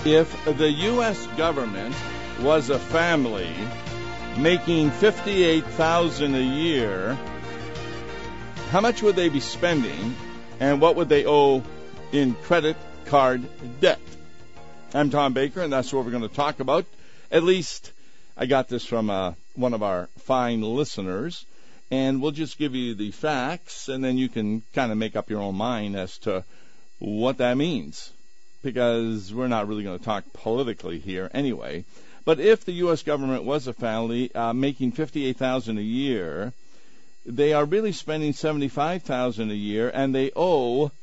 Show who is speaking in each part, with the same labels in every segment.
Speaker 1: If the U.S. government was a family making $58,000 a year, how much would they be spending, and what would they owe in credit card debt? I'm Tom Baker, and that's what we're going to talk about. At least I got this from one of our fine listeners, and we'll just give you the facts, and then you can kind of make up your own mind as to what that means, because we're not really going to talk politically here anyway. But if the U.S. government was a family making $58,000 a year, they are really spending $75,000 a year, and they owe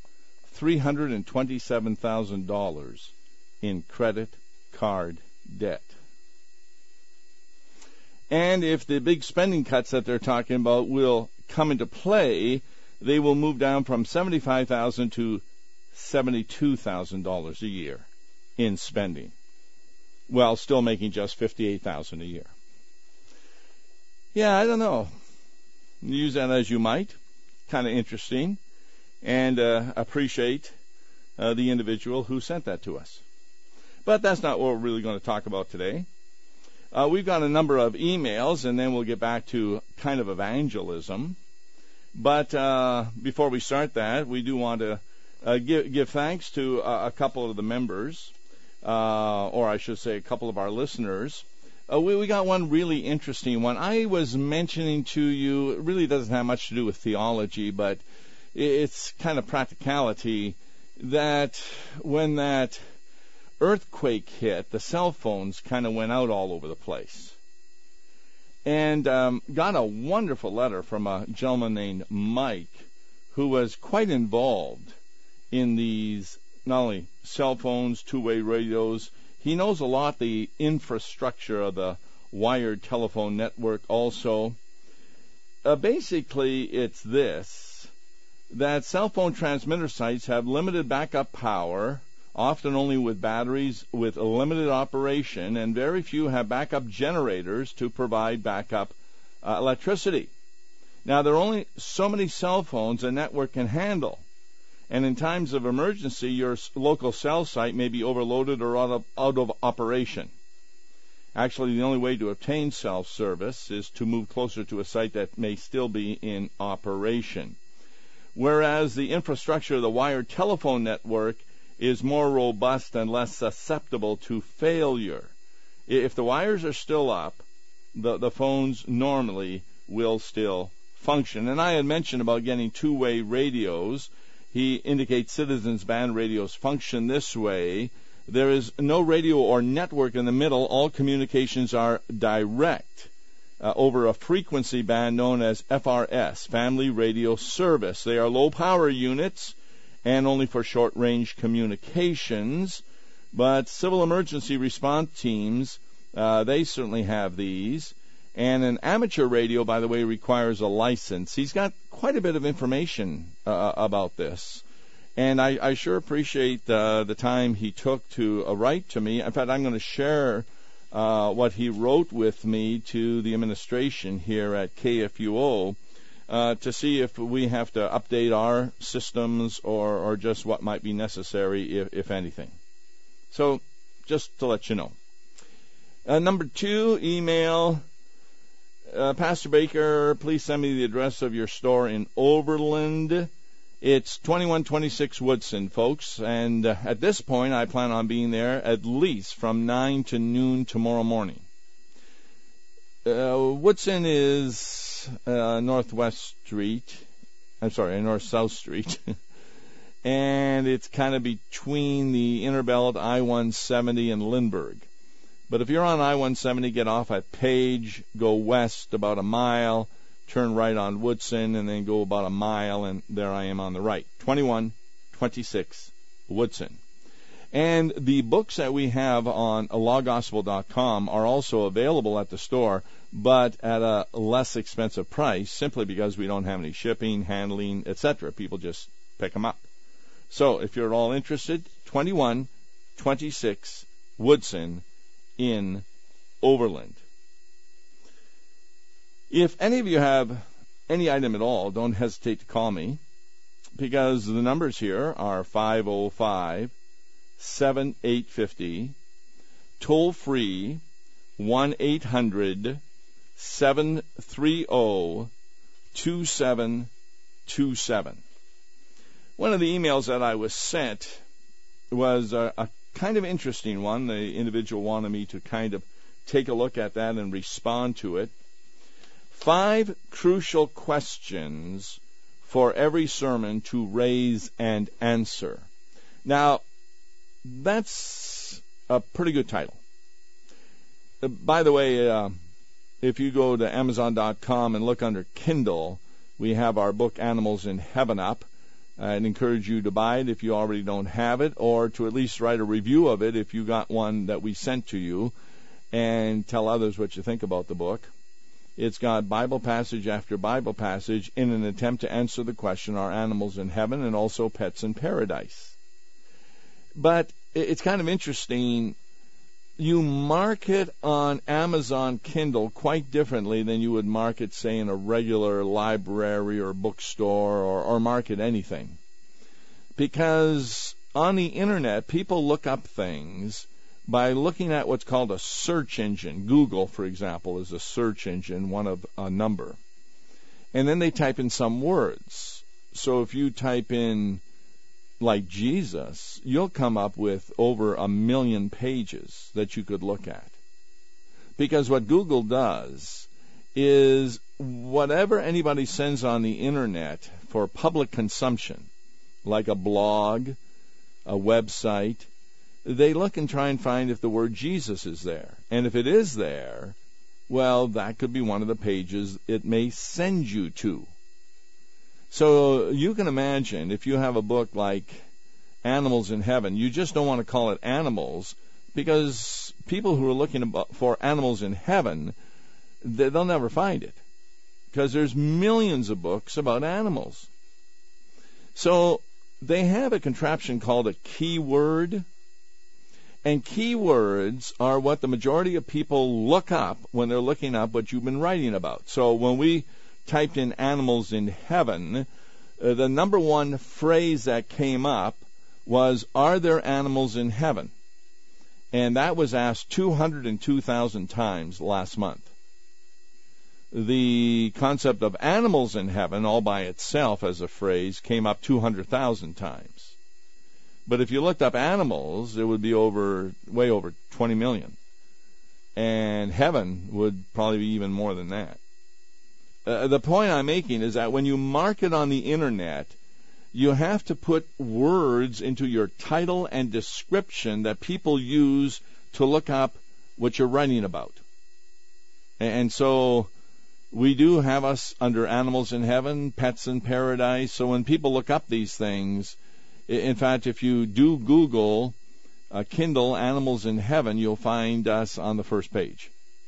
Speaker 1: $327,000 in credit card debt. And if the big spending cuts that they're talking about will come into play, they will move down from $75,000 to $72,000 a year in spending, while still making just $58,000 a year. Yeah, I don't know. Use that as you might. Kind of interesting, and appreciate the individual who sent that to us. But that's not what we're really going to talk about today. We've got a number of emails, and then we'll get back to kind of evangelism. But before we start that, we do want to give thanks to a couple of the members, or I should say a couple of our listeners. We got one really interesting one. I was mentioning to you, it really doesn't have much to do with theology, but it's kind of practicality, that when that earthquake hit, the cell phones kind of went out all over the place. And got a wonderful letter from a gentleman named Mike, who was quite involved in these, not only cell phones, two-way radios. He knows a lot the infrastructure of the wired telephone network also. Basically, it's this, that cell phone transmitter sites have limited backup power, often only with batteries with a limited operation, and very few have backup generators to provide backup electricity. Now, there are only so many cell phones a network can handle, and in times of emergency, your local cell site may be overloaded or out of operation. Actually, the only way to obtain cell service is to move closer to a site that may still be in operation. Whereas the infrastructure of the wired telephone network is more robust and less susceptible to failure. If the wires are still up, the phones normally will still function. And I had mentioned about getting two-way radios. He indicates Citizens band radios function this way. There is no radio or network in the middle. All communications are direct over a frequency band known as FRS, Family Radio Service. They are low-power units and only for short-range communications. But civil emergency response teams, they certainly have these. And an amateur radio, by the way, requires a license. He's got quite a bit of information about this. And I sure appreciate the time he took to write to me. In fact, I'm going to share what he wrote with me to the administration here at KFUO to see if we have to update our systems or just what might be necessary, if anything. So, just to let you know. Number 2, email. Pastor Baker, please send me the address of your store in Overland. It's 2126 Woodson, folks, and at this point I plan on being there at least from 9 to noon tomorrow morning. Woodson is North-South Street, and it's kind of between the Inner Belt, I-170, and Lindbergh. But if you're on I-170, get off at Page, go west about a mile, turn right on Woodson, and then go about a mile, and there I am on the right. 2126 Woodson. And the books that we have on lawgospel.com are also available at the store, but at a less expensive price, simply because we don't have any shipping, handling, etc. People just pick them up. So if you're at all interested, 2126 Woodson in Overland. If any of you have any item at all, don't hesitate to call me, because the numbers here are 505 1-800-750, toll free 1-800-730-2727. One of the emails that I was sent was a kind of interesting one. The individual wanted me to kind of take a look at that and respond to it. 5 crucial questions for every sermon to raise and answer. Now, that's a pretty good title. By the way, if you go to Amazon.com and look under Kindle, we have our book Animals in Heaven up. I'd encourage you to buy it if you already don't have it, or to at least write a review of it if you got one that we sent to you, and tell others what you think about the book. It's got Bible passage after Bible passage in an attempt to answer the question, are animals in heaven, and also pets in paradise. But it's kind of interesting. You market on Amazon Kindle quite differently than you would market, say, in a regular library or bookstore, or market anything. Because on the internet, people look up things by looking at what's called a search engine. Google, for example, is a search engine, one of a number. And then they type in some words. So if you type in like Jesus, you'll come up with over 1 million pages that you could look at. Because what Google does is whatever anybody sends on the internet for public consumption, like a blog, a website, they look and try and find if the word Jesus is there. And if it is there, well, that could be one of the pages it may send you to. So you can imagine if you have a book like Animals in Heaven, you just don't want to call it Animals, because people who are looking for animals in heaven, they'll never find it, because there's millions of books about animals. So they have a contraption called a keyword, and keywords are what the majority of people look up when they're looking up what you've been writing about. So when we typed in animals in heaven, the number one phrase that came up was, are there animals in heaven? And that was asked 202,000 times last month. The concept of animals in heaven all by itself as a phrase came up 200,000 times. But if you looked up animals, it would be way over 20 million. And heaven would probably be even more than that. The point I'm making is that when you market on the internet, you have to put words into your title and description that people use to look up what you're writing about. And so we do have us under Animals in Heaven, Pets in Paradise. So when people look up these things, in fact, if you do Google Kindle Animals in Heaven, you'll find us on the first page.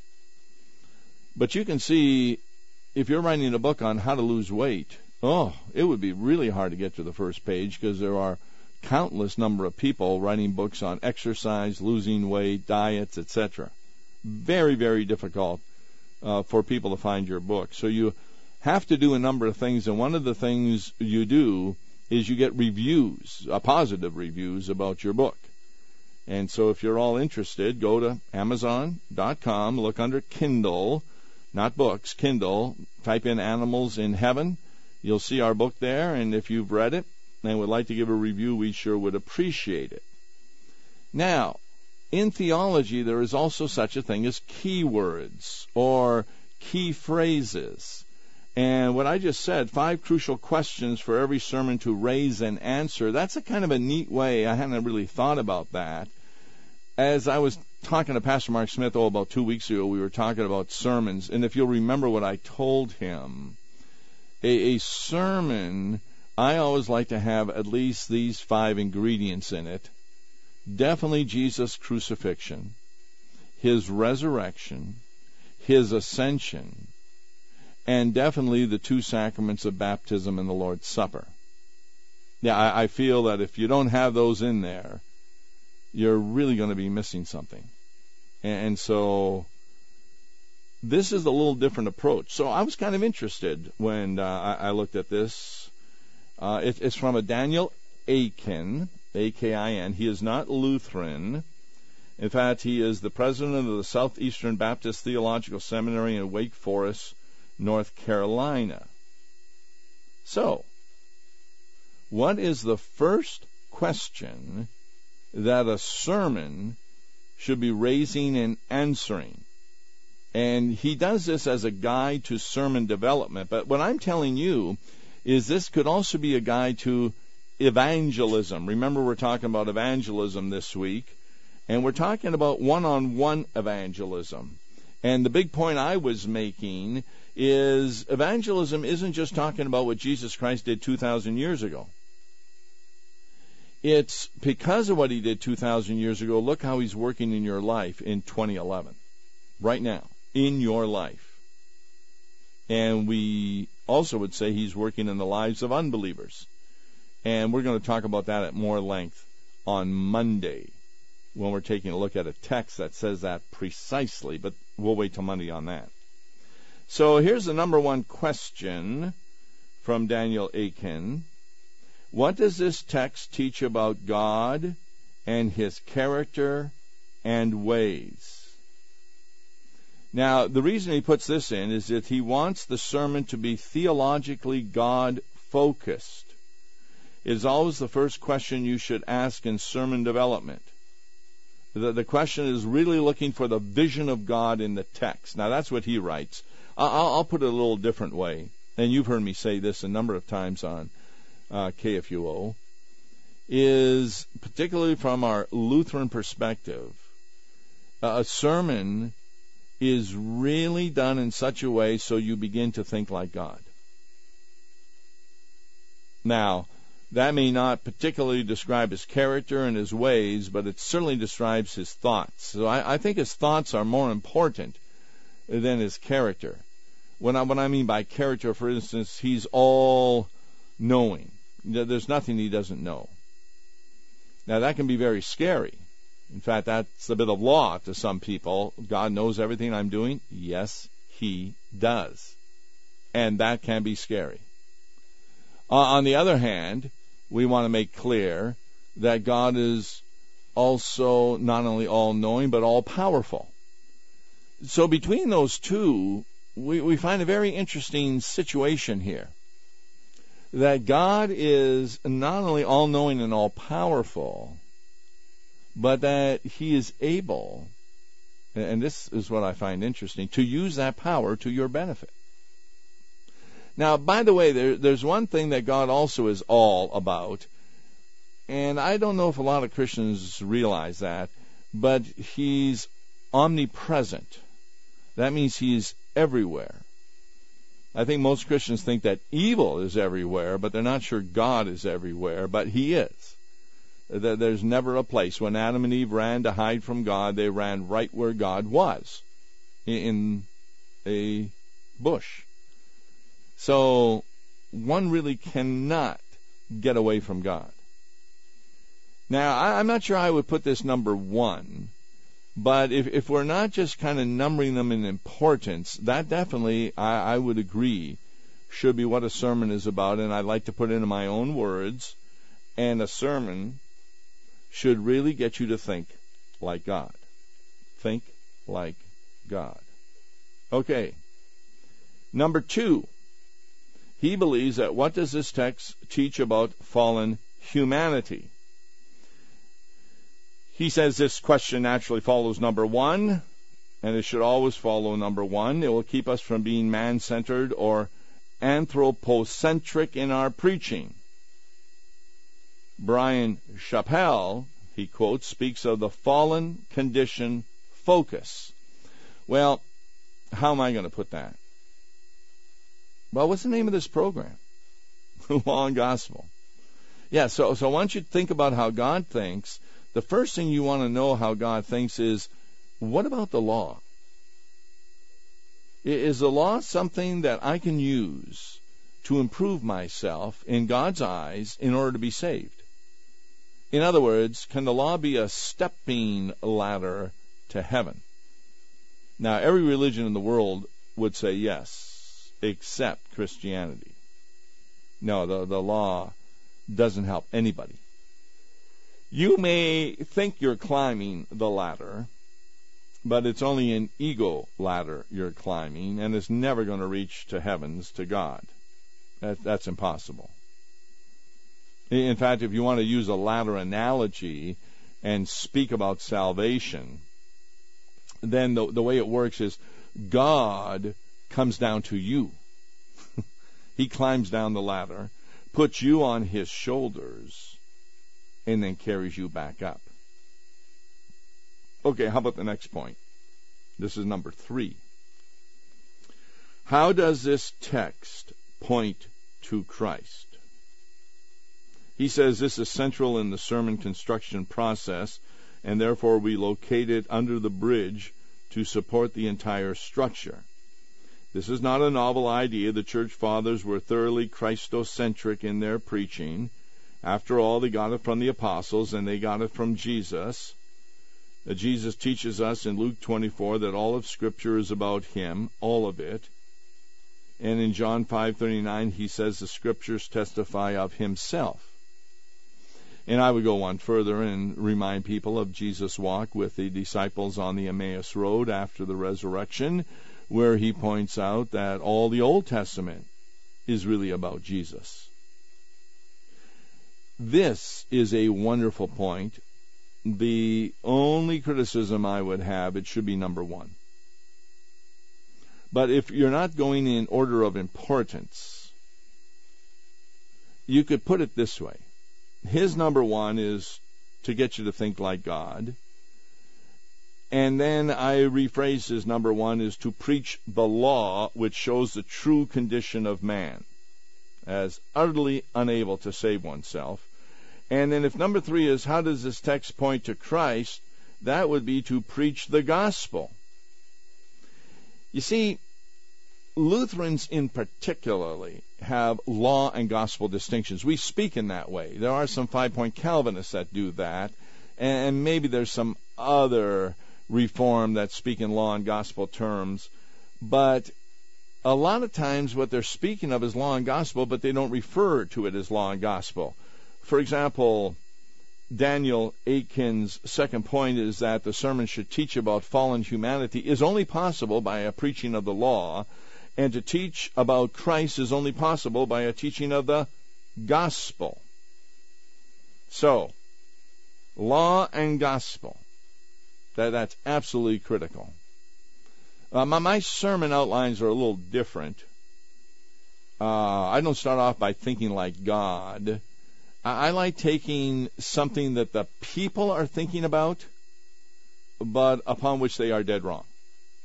Speaker 1: But you can see, if you're writing a book on how to lose weight, it would be really hard to get to the first page, because there are countless number of people writing books on exercise, losing weight, diets, etc. Very, very difficult for people to find your book. So you have to do a number of things, and one of the things you do is you get reviews, positive reviews about your book. And so if you're all interested, go to Amazon.com, look under Kindle, not books, Kindle, type in Animals in Heaven. You'll see our book there, and if you've read it and would like to give a review, we sure would appreciate it. Now, in theology, there is also such a thing as keywords or key phrases. And what I just said, 5 crucial questions for every sermon to raise and answer, that's a kind of a neat way. I hadn't really thought about that. As I was talking to Pastor Mark Smith, about 2 weeks ago, we were talking about sermons. And if you'll remember what I told him, a sermon, I always like to have at least these 5 ingredients in it. Definitely Jesus' crucifixion, His resurrection, His ascension, and definitely the 2 sacraments of baptism and the Lord's Supper. Yeah, I feel that if you don't have those in there, you're really going to be missing something. And so this is a little different approach. So I was kind of interested when I looked at this. It's from a Daniel Akin, A-K-I-N. He is not Lutheran. In fact, he is the president of the Southeastern Baptist Theological Seminary in Wake Forest, North Carolina. So, what is the first question that a sermon should be raising and answering? And he does this as a guide to sermon development. But what I'm telling you is this could also be a guide to evangelism. Remember, we're talking about evangelism this week. And we're talking about one-on-one evangelism. And the big point I was making is evangelism isn't just talking about what Jesus Christ did 2,000 years ago. It's because of what he did 2,000 years ago, look how he's working in your life in 2011. Right now, in your life. And we also would say he's working in the lives of unbelievers. And we're going to talk about that at more length on Monday, when we're taking a look at a text that says that precisely, but we'll wait till Monday on that. So here's the number one question from Daniel Akin. What does this text teach about God and his character and ways? Now, the reason he puts this in is that he wants the sermon to be theologically God-focused. It is always the first question you should ask in sermon development. The question is really looking for the vision of God in the text. Now, that's what he writes. I'll put it a little different way, and you've heard me say this a number of times on KFUO, is particularly from our Lutheran perspective, a sermon is really done in such a way so you begin to think like God. Now, that may not particularly describe his character and his ways, but it certainly describes his thoughts. So I think his thoughts are more important than his character. What I mean by character, for instance, he's all-knowing. There's nothing he doesn't know. Now, that can be very scary. In fact, that's a bit of law to some people. God knows everything I'm doing? Yes, he does. And that can be scary. On the other hand, we want to make clear that God is also not only all-knowing, but all-powerful. So between those two, we find a very interesting situation here. That God is not only all-knowing and all-powerful, but that he is able, and this is what I find interesting, to use that power to your benefit. Now, by the way, there's one thing that God also is all about, and I don't know if a lot of Christians realize that, but he's omnipresent. That means he's everywhere. I think most Christians think that evil is everywhere, but they're not sure God is everywhere, but he is. There's never a place. When Adam and Eve ran to hide from God, they ran right where God was, in a bush. So one really cannot get away from God. Now, I'm not sure I would put this number one, but if we're not just kind of numbering them in importance, that definitely, I would agree, should be what a sermon is about, and I'd like to put it into my own words, and a sermon should really get you to think like God. Think like God. Okay. Number two. He believes that what does this text teach about fallen humanity? He says this question naturally follows number one, and it should always follow number one. It will keep us from being man-centered or anthropocentric in our preaching. Brian Chappell, he quotes, speaks of the fallen condition focus. Well, how am I going to put that? Well, what's the name of this program? Law and Gospel. Yeah, so once you think about how God thinks, the first thing you want to know how God thinks is, what about the law? Is the law something that I can use to improve myself in God's eyes in order to be saved? In other words, can the law be a stepping ladder to heaven? Now, every religion in the world would say yes, except Christianity. No, the law doesn't help anybody. You may think you're climbing the ladder, but it's only an ego ladder you're climbing, and it's never going to reach to heavens, to God. That's impossible. In fact, if you want to use a ladder analogy and speak about salvation, then the way it works is God comes down to you. He climbs down the ladder, puts you on his shoulders, and then carries you back up. Okay, how about the next point? This is number 3. How does this text point to Christ? He says this is central in the sermon construction process, and therefore we locate it under the bridge to support the entire structure. This is not a novel idea. The church fathers were thoroughly Christocentric in their preaching. After all, they got it from the apostles, and they got it from Jesus. Jesus teaches us in Luke 24 that all of Scripture is about him, all of it. And in John 5:39, he says the Scriptures testify of himself. And I would go one further and remind people of Jesus' walk with the disciples on the Emmaus Road after the resurrection, where he points out that all the Old Testament is really about Jesus. This is a wonderful point. The only criticism I would have, it should be number 1. But if you're not going in order of importance, you could put it this way. His number 1 is to get you to think like God. And then I rephrase his number 1 is to preach the law, which shows the true condition of man, as utterly unable to save oneself. And then if number 3 is how does this text point to Christ, that would be to preach the gospel. You see, Lutherans in particularly have law and gospel distinctions. We speak in that way. There are some 5-point Calvinists that do that, and maybe there's some other Reform that speak in law and gospel terms, but a lot of times what they're speaking of is law and gospel, but they don't refer to it as law and gospel. For example, Daniel Aitken's second point is that the sermon should teach about fallen humanity is only possible by a preaching of the law, and to teach about Christ is only possible by a teaching of the gospel. So, law and gospel. That's absolutely critical. My sermon outlines are a little different. I don't start off by thinking like God. I like taking something that the people are thinking about, but upon which they are dead wrong.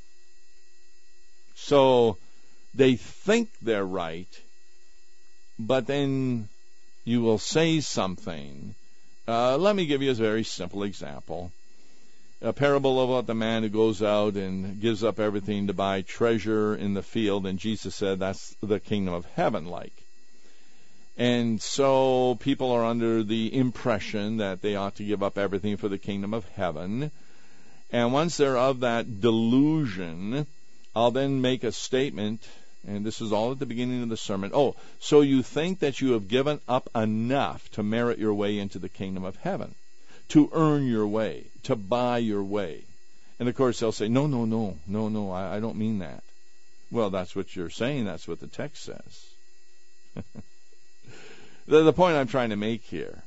Speaker 1: So they think they're right, but then you will say something. Let me give you a very simple example. A parable about the man who goes out and gives up everything to buy treasure in the field, and Jesus said that's the kingdom of heaven like. And so people are under the impression that they ought to give up everything for the kingdom of heaven. And once they're of that delusion, I'll then make a statement, and this is all at the beginning of the sermon. Oh, so you think that you have given up enough to merit your way into the kingdom of heaven, to earn your way, to buy your way. And of course they'll say, no, I don't mean that. Well, that's what you're saying. That's what the text says. The point I'm trying to make here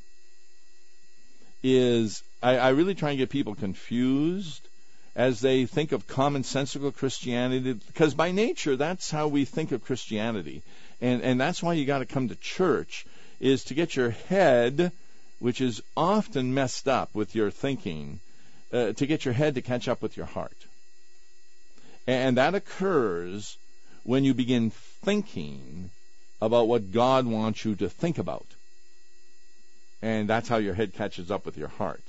Speaker 1: is I really try and get people confused as they think of commonsensical Christianity, because by nature that's how we think of Christianity. And that's why you got to come to church, is to get your head, which is often messed up with your thinking, to get your head to catch up with your heart. And that occurs when you begin thinking about what God wants you to think about. And that's how your head catches up with your heart.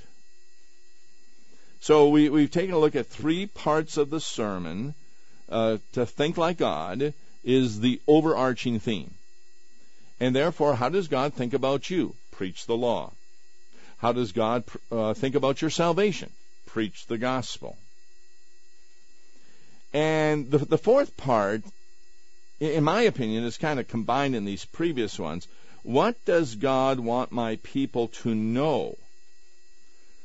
Speaker 1: So we've taken a look at 3 parts of the sermon. To think like God is the overarching theme. And therefore, how does God think about you? Preach the law. How does God think about your salvation? Preach the gospel. And the fourth part, in my opinion, is kind of combined in these previous ones. What does God want my people to know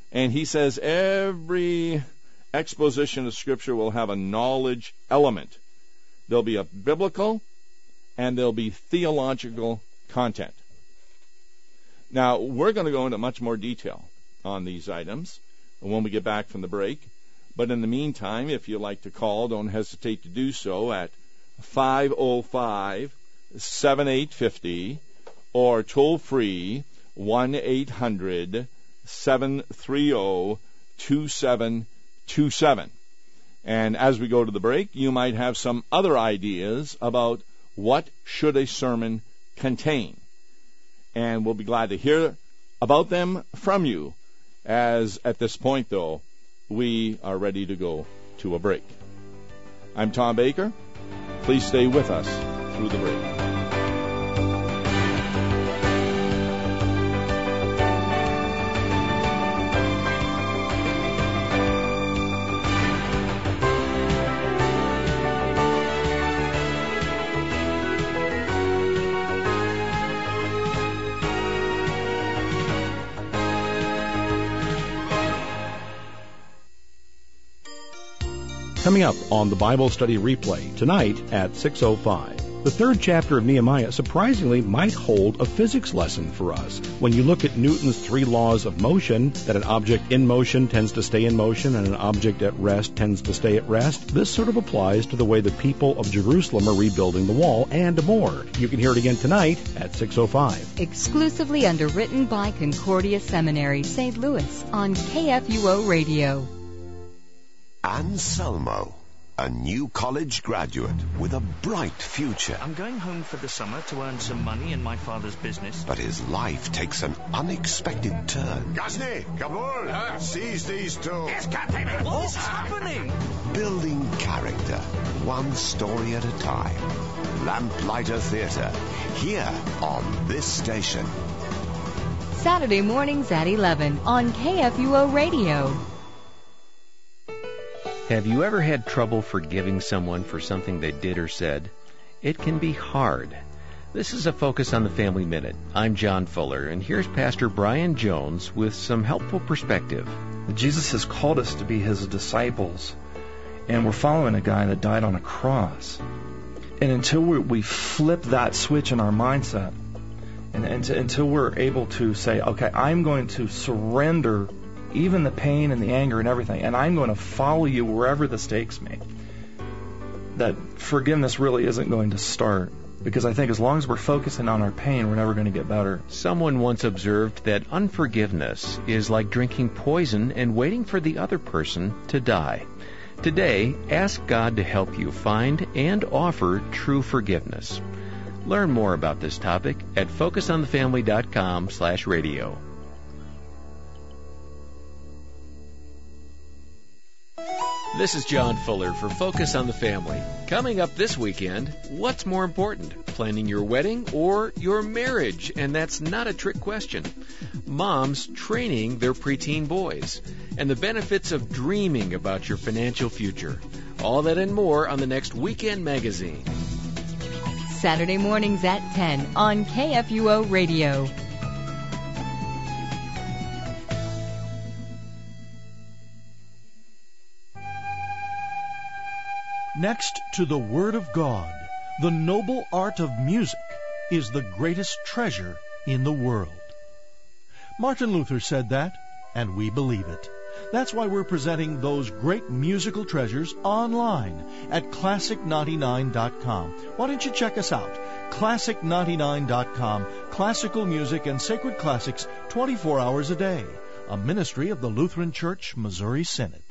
Speaker 1: And he says every exposition of Scripture will have a knowledge element. There'll be a biblical and there'll be theological content. Now, we're going to go into much more detail on these items when we get back from the break. But in the meantime, if you'd like to call, don't hesitate to do so at 505-7850 or toll-free 1-800-730-2727. And as we go to the break, you might have some other ideas about what should a sermon contain. And we'll be glad to hear about them from you. As at this point, though, we are ready to go to a break. I'm Tom Baker. Please stay with us through the break.
Speaker 2: Coming up on the Bible Study Replay tonight at 6:05. The third chapter of Nehemiah surprisingly might hold a physics lesson for us. When you look at Newton's 3 laws of motion, that an object in motion tends to stay in motion and an object at rest tends to stay at rest, this sort of applies to the way the people of Jerusalem are rebuilding the wall and more. You can hear it again tonight at 6:05.
Speaker 3: Exclusively underwritten by Concordia Seminary, St. Louis on KFUO Radio.
Speaker 4: Anselmo, a new college graduate with a bright future.
Speaker 5: I'm going home for the summer to earn some money in my father's business.
Speaker 4: But his life takes an unexpected turn.
Speaker 6: Gasny, Kabul, seize these two.
Speaker 5: Yes, Captain. What is happening?
Speaker 4: Building character, one story at a time. Lamplighter Theatre, here on this station.
Speaker 3: Saturday mornings at 11 on KFUO Radio.
Speaker 7: Have you ever had trouble forgiving someone for something they did or said? It can be hard. This is a Focus on the Family Minute. I'm John Fuller, and here's Pastor Brian Jones with some helpful perspective.
Speaker 8: Jesus has called us to be his disciples, and we're following a guy that died on a cross. And until we flip that switch in our mindset, and until we're able to say, okay, I'm going to surrender even the pain and the anger and everything, and I'm going to follow you wherever this takes me, that forgiveness really isn't going to start. Because I think as long as we're focusing on our pain, we're never going to get better.
Speaker 7: Someone once observed that unforgiveness is like drinking poison and waiting for the other person to die. Today, ask God to help you find and offer true forgiveness. Learn more about this topic at focusonthefamily.com/radio. This is John Fuller for Focus on the Family. Coming up this weekend, what's more important, planning your wedding or your marriage? And that's not a trick question. Moms training their preteen boys, and the benefits of dreaming about your financial future. All that and more on the next Weekend Magazine.
Speaker 3: Saturday mornings at 10 on KFUO Radio.
Speaker 9: Next to the Word of God, the noble art of music is the greatest treasure in the world. Martin Luther said that, and we believe it. That's why we're presenting those great musical treasures online at Classic99.com. Why don't you check us out? Classic99.com, classical music and sacred classics 24 hours a day. A ministry of the Lutheran Church, Missouri Synod.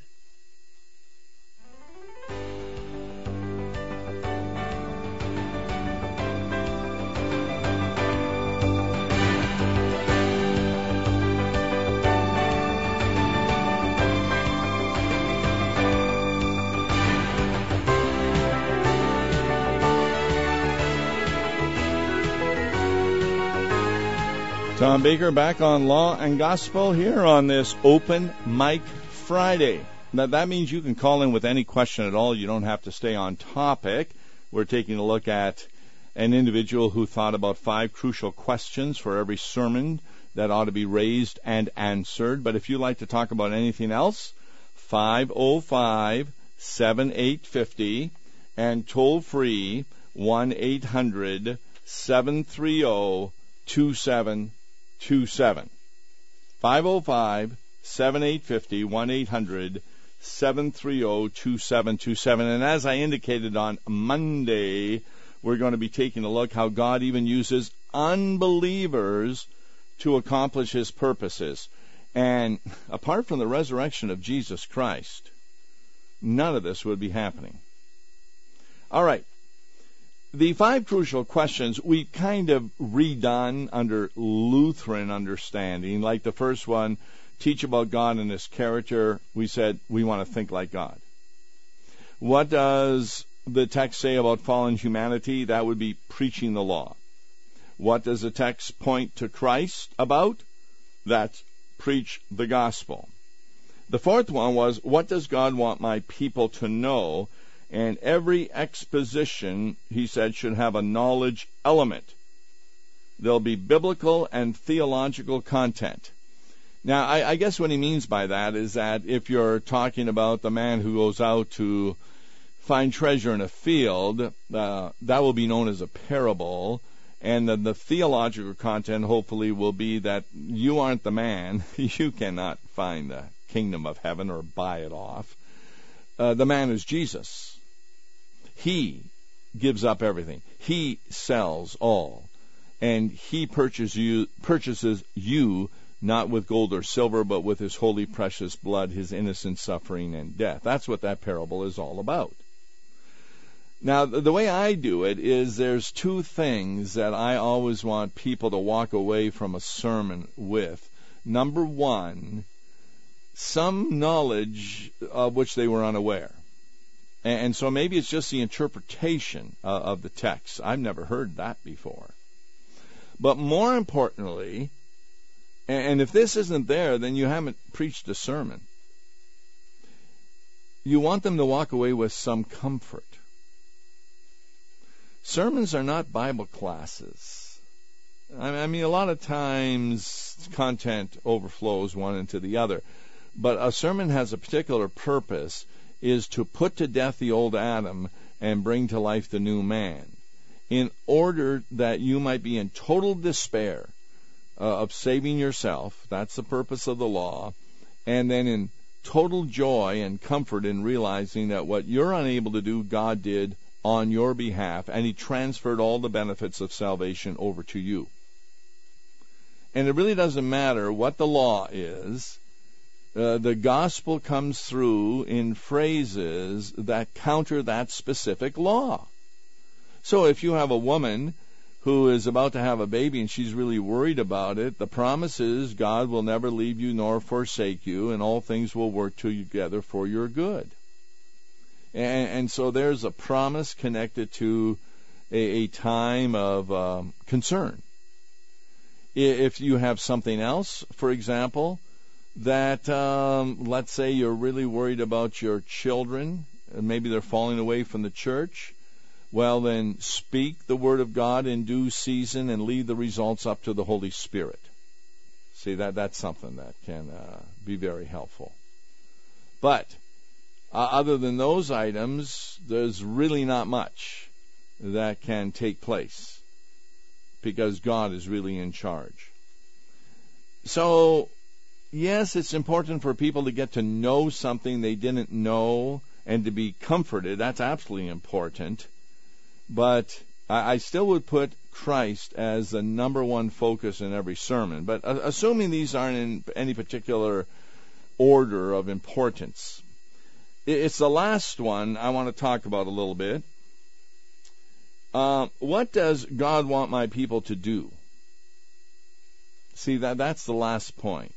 Speaker 1: Tom Baker back on Law and Gospel here on this Open Mic Friday. Now, that means you can call in with any question at all. You don't have to stay on topic. We're taking a look at an individual who thought about 5 crucial questions for every sermon that ought to be raised and answered. But if you'd like to talk about anything else, 505-7850 and toll free 1-800-730-2727. 505-7850, 1-800-730-2727. And as I indicated on Monday, we're going to be taking a look how God even uses unbelievers to accomplish his purposes. And apart from the resurrection of Jesus Christ, none of this would be happening. All right. The 5 crucial questions we kind of redone under Lutheran understanding. Like the first one, teach about God and his character. We said we want to think like God. What does the text say about fallen humanity? That would be preaching the law. What does the text point to Christ about? That's preach the gospel. The fourth one was, what does God want my people to know? And every exposition, he said, should have a knowledge element. There'll be biblical and theological content. Now, I guess what he means by that is that if you're talking about the man who goes out to find treasure in a field, that will be known as a parable. And the theological content, hopefully, will be that you aren't the man. You cannot find the kingdom of heaven or buy it off. The man is Jesus. He gives up everything. He sells all. And he purchases you not with gold or silver, but with his holy, precious blood, his innocent suffering and death. That's what that parable is all about. Now, the way I do it is there's 2 things that I always want people to walk away from a sermon with. Number 1, some knowledge of which they were unaware. And so maybe it's just the interpretation of the text. I've never heard that before. But more importantly, and if this isn't there, then you haven't preached a sermon. You want them to walk away with some comfort. Sermons are not Bible classes. I mean, a lot of times content overflows one into the other. But a sermon has a particular purpose, is to put to death the old Adam and bring to life the new man, in order that you might be in total despair of saving yourself. That's the purpose of the law. And then in total joy and comfort in realizing that what you're unable to do, God did on your behalf, and he transferred all the benefits of salvation over to you. And it really doesn't matter what the law is. The gospel comes through in phrases that counter that specific law. So if you have a woman who is about to have a baby and she's really worried about it, the promise is God will never leave you nor forsake you, and all things will work together for your good. And so there's a promise connected to a time of concern. If you have something else, for example, that let's say you're really worried about your children, and maybe they're falling away from the church, well then speak the word of God in due season and leave the results up to the Holy Spirit. See, that's something that can be very helpful. But other than those items, there's really not much that can take place, because God is really in charge. So, yes, it's important for people to get to know something they didn't know and to be comforted. That's absolutely important. But I still would put Christ as the number one focus in every sermon. But assuming these aren't in any particular order of importance, it's the last one I want to talk about a little bit. What does God want my people to do? See, that's the last point.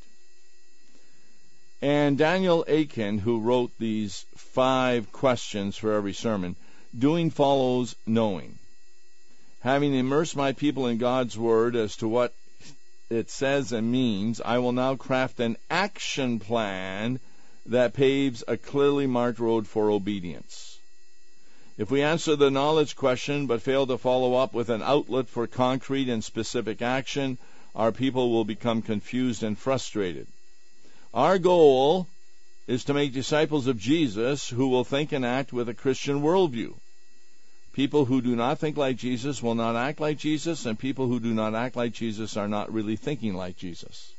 Speaker 1: And Daniel Akin, who wrote these 5 questions for every sermon, doing follows knowing. Having immersed my people in God's Word as to what it says and means, I will now craft an action plan that paves a clearly marked road for obedience. If we answer the knowledge question but fail to follow up with an outlet for concrete and specific action, our people will become confused and frustrated. Our goal is to make disciples of Jesus who will think and act with a Christian worldview. People who do not think like Jesus will not act like Jesus, and people who do not act like Jesus are not really thinking like Jesus.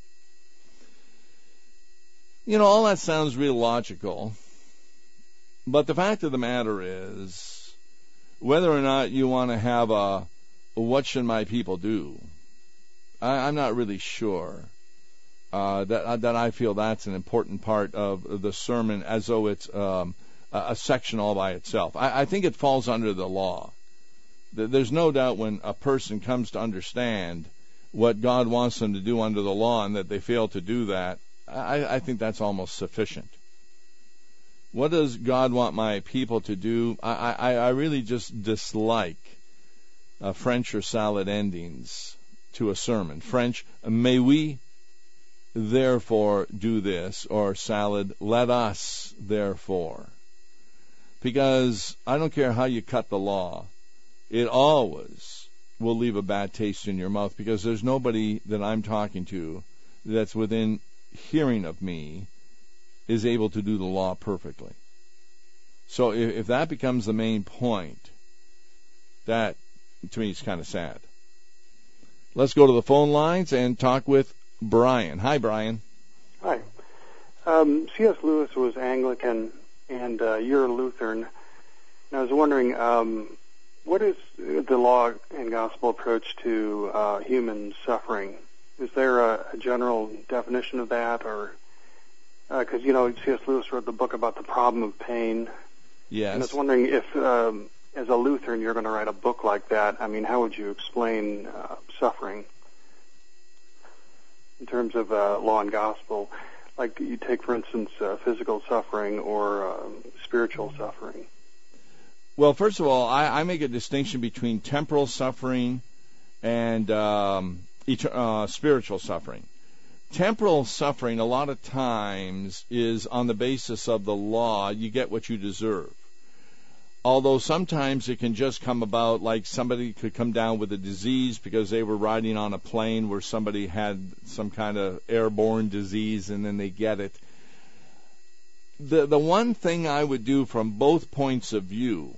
Speaker 1: All that sounds real logical, but the fact of the matter is, whether or not you want to have a what should my people do, I'm not really sure that I feel that's an important part of the sermon, as though it's a section all by itself. I think it falls under the law. There's no doubt when a person comes to understand what God wants them to do under the law and that they fail to do that, I think that's almost sufficient. What does God want my people to do? I really just dislike French or salad endings to a sermon. French, may we therefore do this, or salad, let us therefore. Because I don't care how you cut the law, it always will leave a bad taste in your mouth, because there's nobody that I'm talking to that's within hearing of me is able to do the law perfectly. So if that becomes the main point, that to me is kind of sad. Let's go to the phone lines and talk with Brian. Hi, Brian.
Speaker 10: Hi. C.S. Lewis was Anglican, and you're a Lutheran. And I was wondering, what is the law and gospel approach to human suffering? Is there a general definition of that? Or because, C.S. Lewis wrote the book about the problem of pain.
Speaker 1: Yes.
Speaker 10: And I was wondering if, as a Lutheran, you're going to write a book like that. I mean, how would you explain suffering in terms of law and gospel? Like you take, for instance, physical suffering or spiritual suffering.
Speaker 1: Well, first of all, I make a distinction between temporal suffering and spiritual suffering. Temporal suffering, a lot of times, is on the basis of the law. You get what you deserve. Although sometimes it can just come about like somebody could come down with a disease because they were riding on a plane where somebody had some kind of airborne disease and then they get it. The one thing I would do from both points of view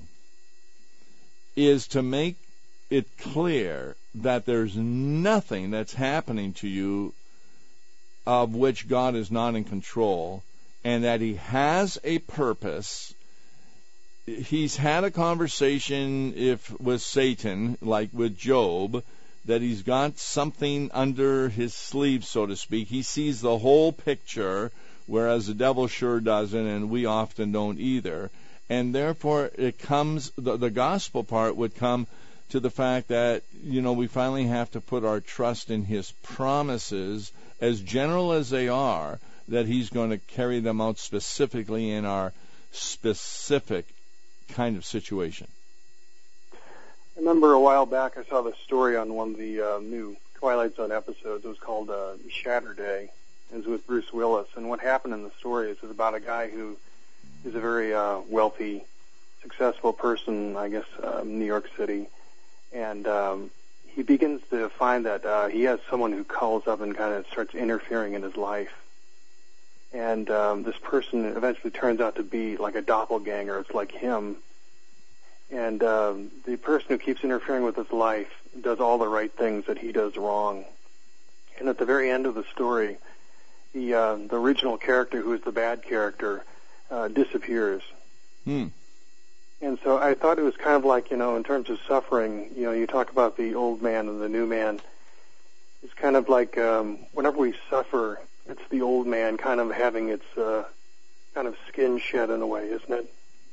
Speaker 1: is to make it clear that there's nothing that's happening to you of which God is not in control, and that He has a purpose. He's had a conversation with Satan, like with Job, that he's got something under his sleeve, so to speak. He sees the whole picture, whereas the devil sure doesn't, and we often don't either. And therefore, it comes, the gospel part would come to the fact that, we finally have to put our trust in His promises, as general as they are, that He's going to carry them out specifically in our specific kind of situation.
Speaker 10: I remember a while back I saw this story on one of the new Twilight Zone episodes. It was called Shatterday. It was with Bruce Willis. And what happened in the story is about a guy who is a very wealthy, successful person, I guess, in New York City. And he begins to find that he has someone who calls up and kind of starts interfering in his life. And this person eventually turns out to be like a doppelganger. It's like him. And the person who keeps interfering with his life does all the right things that he does wrong. And at the very end of the story, the original character, who is the bad character, disappears. And so I thought it was kind of like, in terms of suffering, you talk about the old man and the new man. It's kind of like whenever we suffer, it's the old man kind of having its kind of skin shed in a way, isn't it?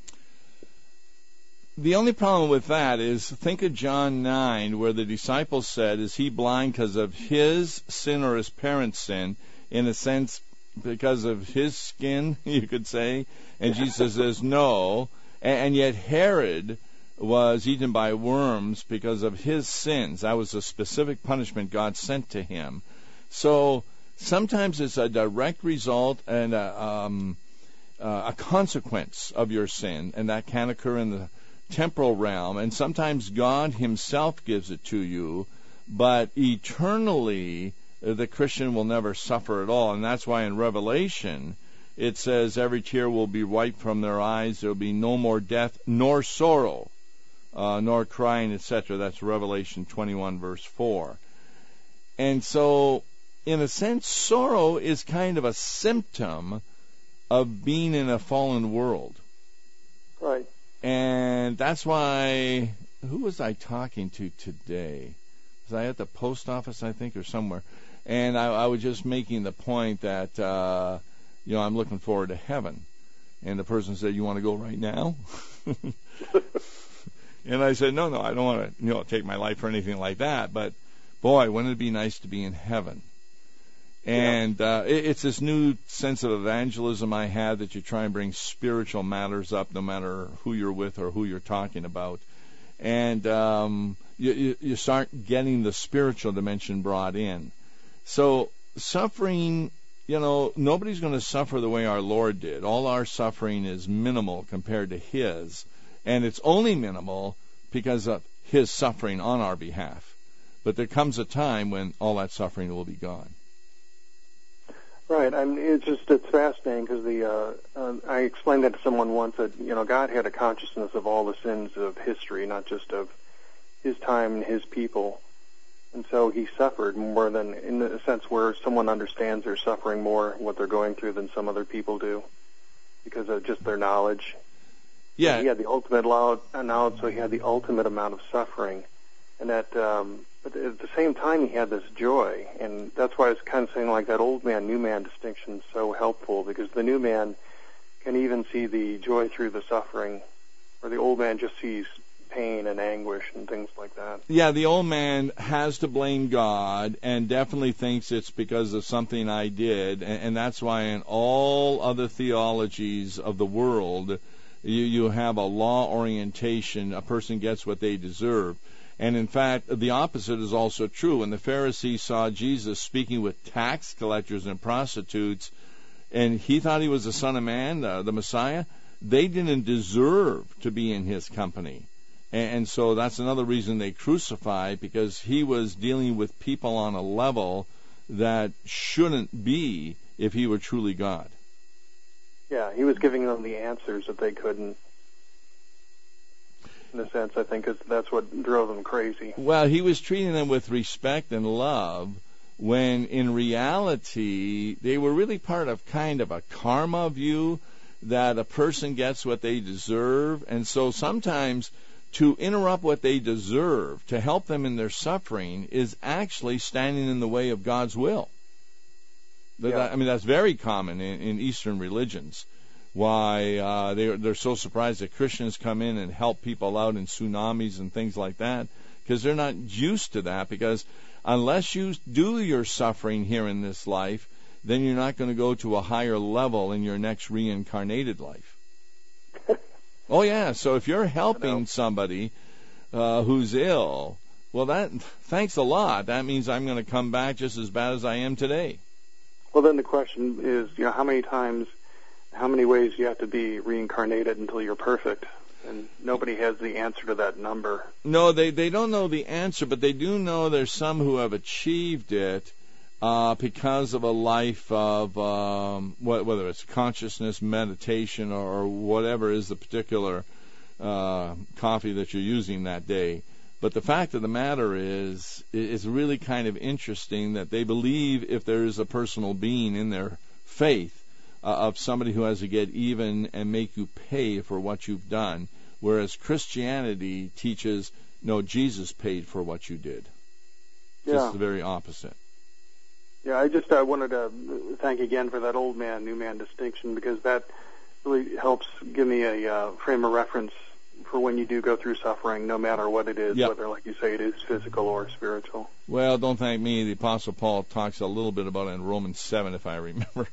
Speaker 1: The only problem with that is, think of John 9, where the disciples said, is he blind because of his sin or his parents' sin? In a sense, because of his skin, you could say. And Jesus says, no. And yet Herod was eaten by worms because of his sins. That was a specific punishment God sent to him. So sometimes it's a direct result and a consequence of your sin, and that can occur in the temporal realm. And sometimes God Himself gives it to you but eternally the Christian will never suffer at all. And that's why in Revelation it says every tear will be wiped from their eyes. There will be no more death, nor sorrow, nor crying, etc. That's Revelation 21, verse 4. And so, in a sense, sorrow is kind of a symptom of being in a fallen world.
Speaker 10: Right.
Speaker 1: And that's why, who was I talking to today? Was I at the post office, I think, or somewhere? And I was just making the point that, I'm looking forward to heaven. And the person said, you want to go right now? And I said, no, I don't want to, take my life or anything like that. But, boy, wouldn't it be nice to be in heaven? And it's this new sense of evangelism I had, that you try and bring spiritual matters up no matter who you're with or who you're talking about. And you start getting the spiritual dimension brought in. So suffering, nobody's going to suffer the way our Lord did. All our suffering is minimal compared to His. And it's only minimal because of His suffering on our behalf. But there comes a time when all that suffering will be gone.
Speaker 10: Right. It's fascinating because I explained that to someone once that, God had a consciousness of all the sins of history, not just of His time and His people. And so He suffered more than, in a sense where someone understands their suffering more, what they're going through, than some other people do because of just their knowledge.
Speaker 1: Yeah.
Speaker 10: He had the ultimate knowledge, so He had the ultimate amount of suffering. And that, but at the same time, He had this joy. And that's why I was kind of saying, like, that old man, new man distinction is so helpful, because the new man can even see the joy through the suffering, or the old man just sees pain and anguish and things like that.
Speaker 1: Yeah, the old man has to blame God and definitely thinks it's because of something I did. And that's why in all other theologies of the world, you have a law orientation. A person gets what they deserve. And in fact, the opposite is also true. When the Pharisees saw Jesus speaking with tax collectors and prostitutes, and he thought he was the Son of Man, the Messiah, they didn't deserve to be in His company. And so that's another reason they crucified, because He was dealing with people on a level that shouldn't be if He were truly God.
Speaker 10: Yeah, He was giving them the answers that they couldn't. In a sense, I think that's what drove them crazy.
Speaker 1: Well, He was treating them with respect and love, when in reality they were really part of kind of a karma view, that a person gets what they deserve. And so sometimes to interrupt what they deserve, to help them in their suffering, is actually standing in the way of God's will.
Speaker 10: Yeah.
Speaker 1: That's very common in Eastern religions. Why they're so surprised that Christians come in and help people out in tsunamis and things like that, because they're not used to that. Because unless you do your suffering here in this life, then you're not going to go to a higher level in your next reincarnated life. Oh yeah, so if you're helping somebody who's ill, well, thanks a lot. That means I'm going to come back just as bad as I am today.
Speaker 10: Well, then the question is, how many ways you have to be reincarnated until you're perfect? And nobody has the answer to that number.
Speaker 1: No, they don't know the answer, but they do know there's some who have achieved it because of a life of whether it's consciousness, meditation, or whatever is the particular coffee that you're using that day. But the fact of the matter is, it's really kind of interesting that they believe if there is a personal being in their faith, of somebody who has to get even and make you pay for what you've done, whereas Christianity teaches, no, Jesus paid for what you did.
Speaker 10: Yeah.
Speaker 1: Just the very opposite.
Speaker 10: Yeah, I wanted to thank again for that old man, new man distinction, because that really helps give me a frame of reference for when you do go through suffering, no matter what it is, whether, like you say, it is physical or spiritual.
Speaker 1: Well, don't thank me. The Apostle Paul talks a little bit about it in Romans 7, if I remember.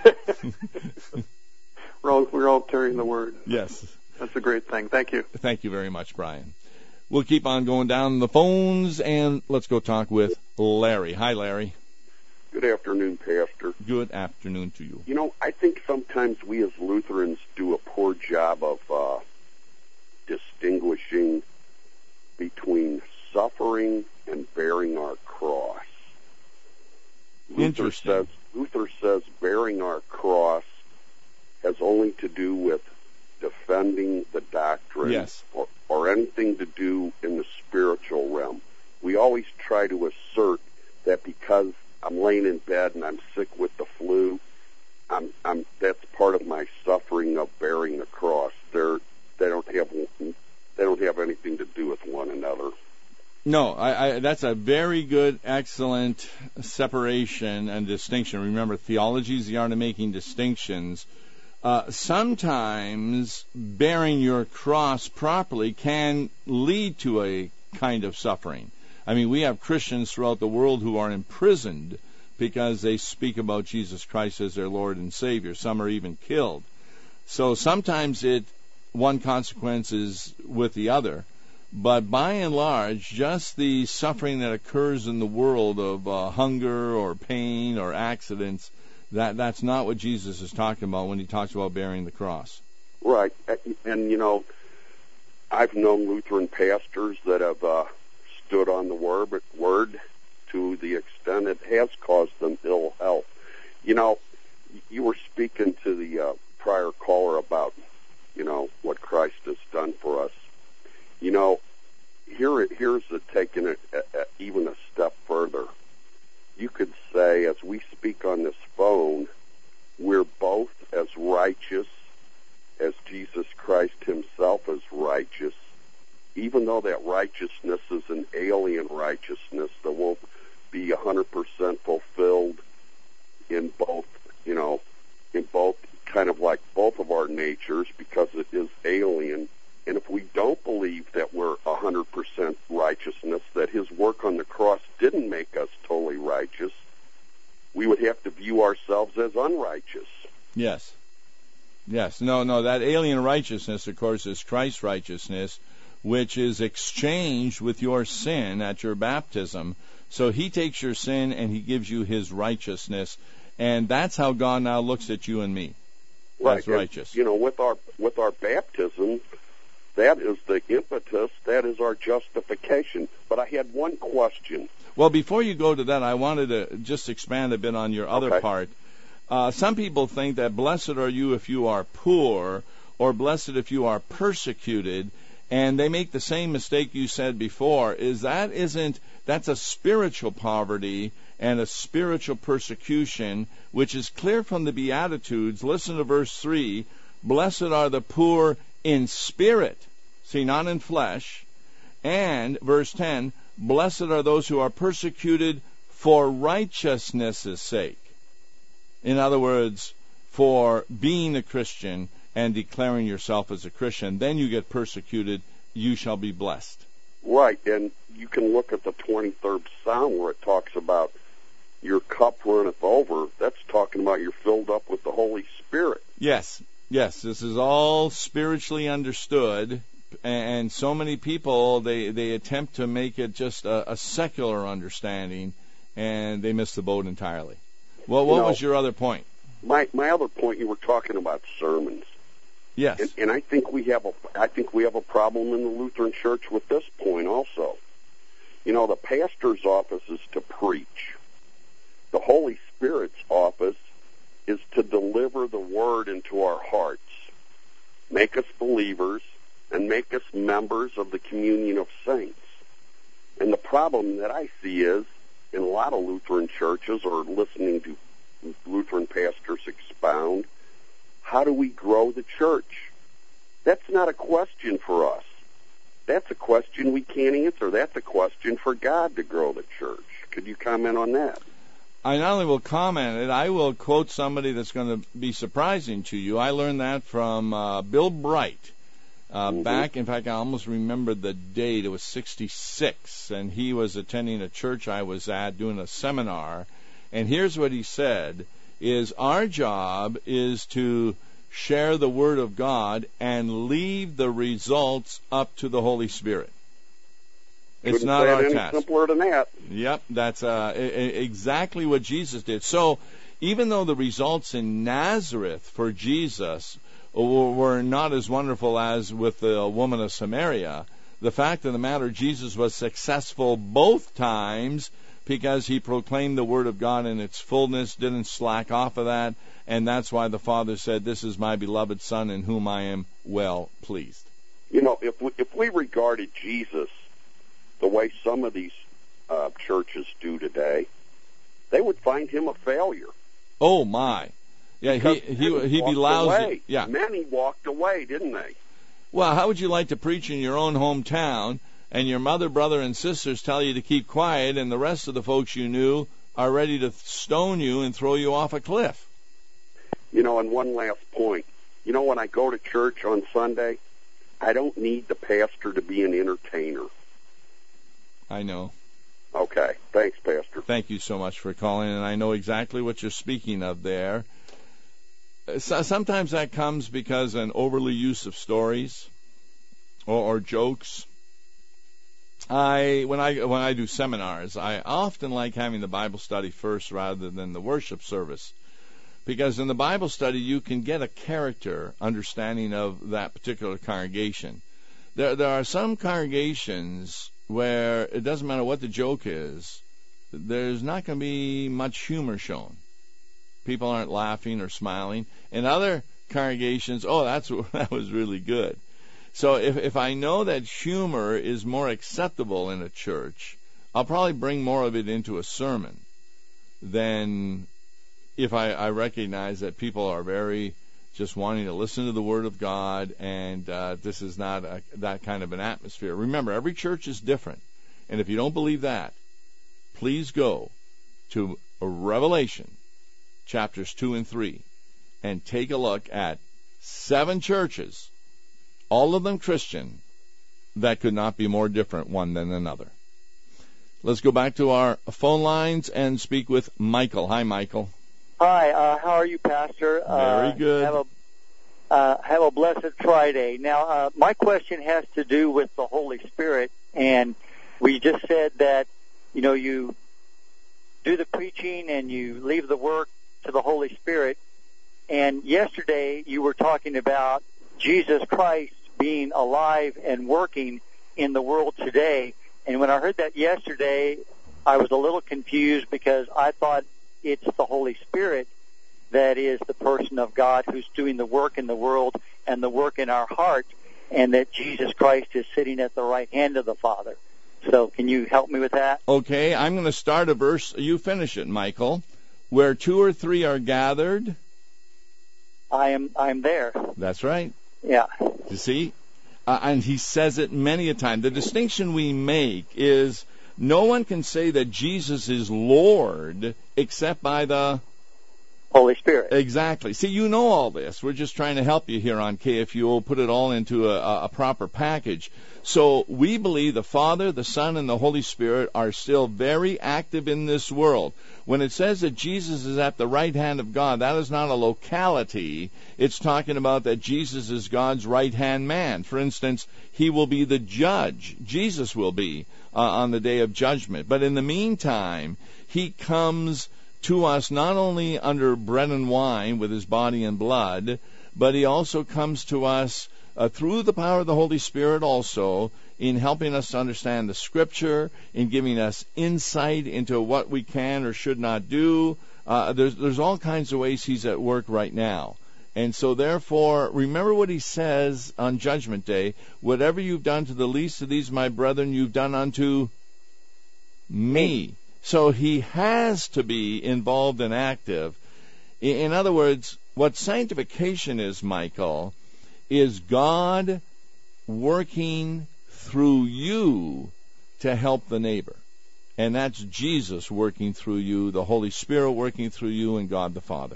Speaker 10: We're all carrying the word.
Speaker 1: Yes.
Speaker 10: That's a great thing. Thank you.
Speaker 1: Thank you very much, Brian. We'll keep on going down the phones, and let's go talk with Larry. Hi, Larry.
Speaker 11: Good afternoon, Pastor.
Speaker 1: Good afternoon to you.
Speaker 11: I think sometimes we as Lutherans do a poor job of distinguishing between suffering and bearing our cross. Luther says bearing our cross has only to do with defending the doctrine,
Speaker 1: yes,
Speaker 11: or anything to do in the spiritual realm. We always try to assert that because I'm laying in bed and I'm sick with the flu, that's part of my suffering of bearing the cross. They don't have anything to do with one another.
Speaker 1: No, that's a very good, excellent separation and distinction. Remember, theology is the art of making distinctions. Sometimes bearing your cross properly can lead to a kind of suffering. I mean, we have Christians throughout the world who are imprisoned because they speak about Jesus Christ as their Lord and Savior. Some are even killed. So sometimes one consequence is with the other. But by and large, just the suffering that occurs in the world of hunger or pain or accidents, that's not what Jesus is talking about when he talks about bearing the cross.
Speaker 11: Right. And, you know, I've known Lutheran pastors that have stood on the word to the extent it has caused them ill health. You know, you were speaking to the prior caller about, you know, what Christ has done for us. You know, here's taking it even a step further. You could say, as we speak on this phone, we're both as righteous as Jesus Christ himself is righteous, even though that righteousness is an alien righteousness that won't be 100% fulfilled in both, you know, in both, kind of like both of our natures, because it is alien. And if we don't believe that we're 100% righteousness, that his work on the cross didn't make us totally righteous, we would have to view ourselves as unrighteous.
Speaker 1: Yes. Yes. No, that alien righteousness, of course, is Christ's righteousness, which is exchanged with your sin at your baptism. So he takes your sin and he gives you his righteousness, and that's how God now looks at you and me.
Speaker 11: Right.
Speaker 1: That's righteous.
Speaker 11: And, you know, with our baptism, that is the impetus, that is our justification. But I had one question.
Speaker 1: Well, before you go to that, I wanted to just expand a bit on your other part. Some people think that blessed are you if you are poor, or blessed if you are persecuted, and they make the same mistake you said before, that's a spiritual poverty and a spiritual persecution, which is clear from the Beatitudes. Listen to verse 3, blessed are the poor in spirit, see, not in flesh, and verse 10, blessed are those who are persecuted for righteousness' sake. In other words, for being a Christian and declaring yourself as a Christian, then you get persecuted, you shall be blessed.
Speaker 11: Right, and you can look at the 23rd Psalm where it talks about your cup runneth over. That's talking about you're filled up with the Holy Spirit.
Speaker 1: Yes, this is all spiritually understood, and so many people, they attempt to make it just a secular understanding, and they miss the boat entirely. Well, what was your other point?
Speaker 11: My other point, you were talking about sermons.
Speaker 1: Yes.
Speaker 11: And I think we have a problem in the Lutheran Church with this point also. You know, the pastor's office is to preach. The Holy Spirit's office is to deliver the word into our hearts, make us believers, and make us members of the communion of saints. And the problem that I see is, in a lot of Lutheran churches, or listening to Lutheran pastors expound, how do we grow the church? That's not a question for us. That's a question we can't answer. That's a question for God to grow the church. Could you comment on that?
Speaker 1: I not only will comment it, I will quote somebody that's going to be surprising to you. I learned that from Bill Bright. Back, in fact, I almost remember the date. It was 1966, and he was attending a church I was at doing a seminar. And here's what he said, is our job is to share the Word of God and leave the results up to the Holy Spirit. It's not our task.
Speaker 11: Simpler than that.
Speaker 1: Yep, that's exactly what Jesus did. So even though the results in Nazareth for Jesus were not as wonderful as with the woman of Samaria, The fact of the matter, Jesus was successful both times because he proclaimed the Word of God in its fullness, didn't slack off of that, and that's why the Father said, "This is my beloved Son in whom I am well pleased."
Speaker 11: You know, if we regarded Jesus the way some of these churches do today, they would find him a failure.
Speaker 1: Oh my! Yeah, he'd be lousy.
Speaker 11: Away.
Speaker 1: Yeah,
Speaker 11: many walked away, didn't they?
Speaker 1: Well, how would you like to preach in your own hometown, and your mother, brother, and sisters tell you to keep quiet, and the rest of the folks you knew are ready to stone you and throw you off a cliff?
Speaker 11: You know, and one last point. You know, when I go to church on Sunday, I don't need the pastor to be an entertainer.
Speaker 1: I know.
Speaker 11: Okay. Thanks, Pastor.
Speaker 1: Thank you so much for calling, and I know exactly what you're speaking of there. Sometimes that comes because an overly use of stories or jokes. When I do seminars, I often like having the Bible study first rather than the worship service, because in the Bible study you can get a character understanding of that particular congregation. There are some congregations where it doesn't matter what the joke is, there's not going to be much humor shown. People aren't laughing or smiling. In other congregations, that was really good. So if I know that humor is more acceptable in a church, I'll probably bring more of it into a sermon than if I recognize that people are very just wanting to listen to the Word of God, and this is not that kind of an atmosphere. Remember, every church is different. And if you don't believe that, please go to Revelation chapters 2 and 3 and take a look at 7 churches, all of them Christian, that could not be more different one than another. Let's go back to our phone lines and speak with Michael. Hi, Michael.
Speaker 12: Hi, how are you, Pastor?
Speaker 1: Very good.
Speaker 12: Have a blessed Friday. Now, my question has to do with the Holy Spirit, and we just said that, you do the preaching and you leave the work to the Holy Spirit. And yesterday you were talking about Jesus Christ being alive and working in the world today. And when I heard that yesterday, I was a little confused because I thought it's the Holy Spirit that is the person of God who's doing the work in the world and the work in our heart, and that Jesus Christ is sitting at the right hand of the Father. So can you help me with that?
Speaker 1: Okay, I'm going to start a verse. You finish it, Michael. Where 2 or 3 are gathered,
Speaker 12: I'm there.
Speaker 1: That's right.
Speaker 12: Yeah.
Speaker 1: You see? And he says it many a time. The distinction we make is no one can say that Jesus is Lord except by the
Speaker 12: Holy Spirit.
Speaker 1: Exactly. See, you know all this. We're just trying to help you here on KFUO, put it all into a proper package. So we believe the Father, the Son, and the Holy Spirit are still very active in this world. When it says that Jesus is at the right hand of God, that is not a locality. It's talking about that Jesus is God's right-hand man. For instance, he will be the judge. Jesus will be on the day of judgment. But in the meantime, he comes to us not only under bread and wine with his body and blood, but he also comes to us through the power of the Holy Spirit also in helping us to understand the Scripture, in giving us insight into what we can or should not do. There's all kinds of ways he's at work right now. And so therefore, remember what he says on Judgment Day, whatever you've done to the least of these, my brethren, you've done unto me. So he has to be involved and active. In other words, what sanctification is, Michael, is God working through you to help the neighbor. And that's Jesus working through you, the Holy Spirit working through you, and God the Father.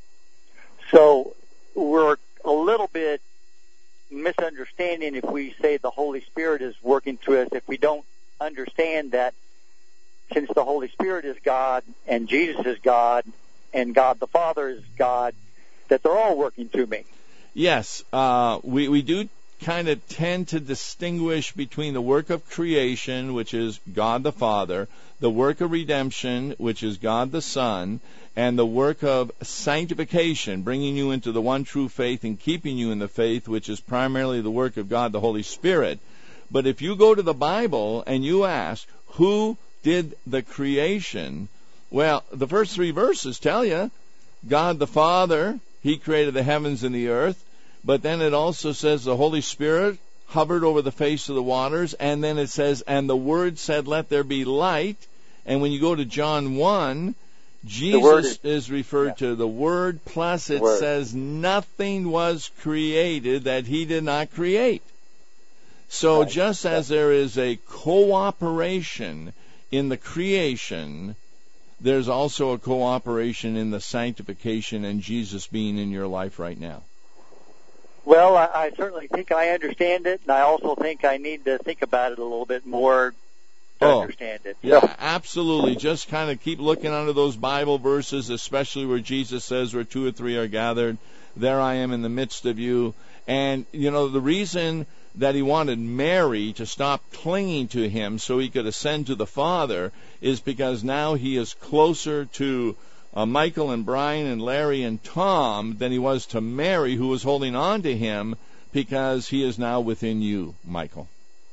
Speaker 12: So we're a little bit misunderstanding if we say the Holy Spirit is working through us, if we don't understand that since the Holy Spirit is God and Jesus is God and God the Father is God, that they're all working through me.
Speaker 1: Yes, we do kind of tend to distinguish between the work of creation, which is God the Father, the work of redemption, which is God the Son, and the work of sanctification, bringing you into the one true faith and keeping you in the faith, which is primarily the work of God the Holy Spirit. But if you go to the Bible and you ask, who did the creation? Well, the first 3 verses tell you, God the Father, He created the heavens and the earth. But then it also says the Holy Spirit hovered over the face of the waters. And then it says, and the Word said, let there be light. And when you go to John 1, Jesus is referred to the Word, plus it says nothing was created that He did not create. So just as there is a cooperation in the creation, there's also a cooperation in the sanctification and Jesus being in your life right now.
Speaker 12: Well, I certainly think I understand it, and I also think I need to think about it a little bit more to understand it.
Speaker 1: Yeah, absolutely. Just kind of keep looking under those Bible verses, especially where Jesus says, where 2 or 3 are gathered, there I am in the midst of you. And, you know, the reason that He wanted Mary to stop clinging to Him so He could ascend to the Father is because now He is closer to Michael and Brian and Larry and Tom than He was to Mary, who was holding on to Him, because He is now within you, Michael.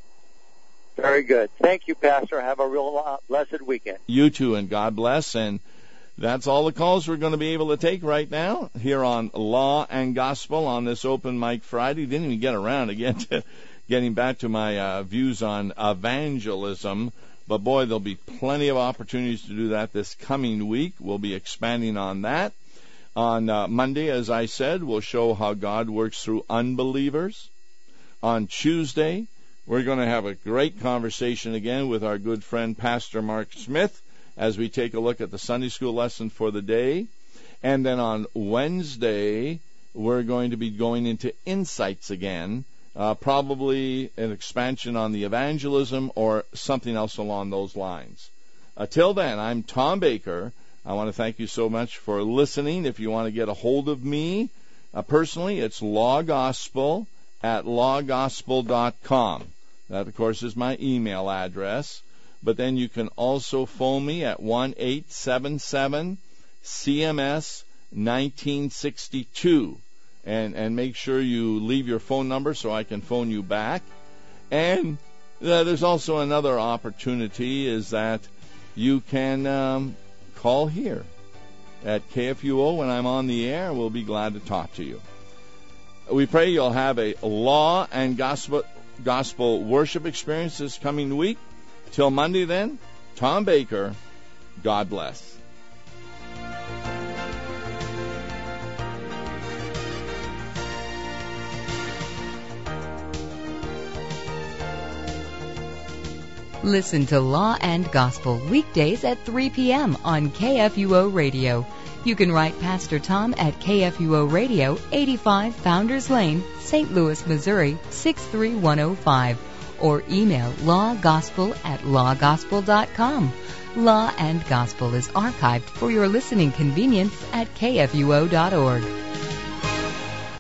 Speaker 12: Very good. Thank you, Pastor. Have a real blessed weekend.
Speaker 1: You too, and God bless. And that's all the calls we're going to be able to take right now here on Law and Gospel on this Open Mic Friday. Didn't even get around again to getting back to my views on evangelism. But boy, there'll be plenty of opportunities to do that this coming week. We'll be expanding on that. On Monday, as I said, we'll show how God works through unbelievers. On Tuesday, we're going to have a great conversation again with our good friend Pastor Mark Smith as we take a look at the Sunday school lesson for the day. And then on Wednesday, we're going to be going into insights again, probably an expansion on the evangelism or something else along those lines. Till then, I'm Tom Baker. I want to thank you so much for listening. If you want to get a hold of me personally, it's lawgospel@lawgospel.com. That, of course, is my email address. But then you can also phone me at 1-877-CMS-1962. And make sure you leave your phone number so I can phone you back. And there's also another opportunity, is that you can call here at KFUO when I'm on the air. We'll be glad to talk to you. We pray you'll have a law and gospel worship experience this coming week. Till Monday then, Tom Baker, God bless.
Speaker 3: Listen to Law and Gospel weekdays at 3 p.m. on KFUO Radio. You can write Pastor Tom at KFUO Radio, 85 Founders Lane, St. Louis, Missouri, 63105. Or email lawgospel@lawgospel.com. Law and Gospel is archived for your listening convenience at KFUO.org.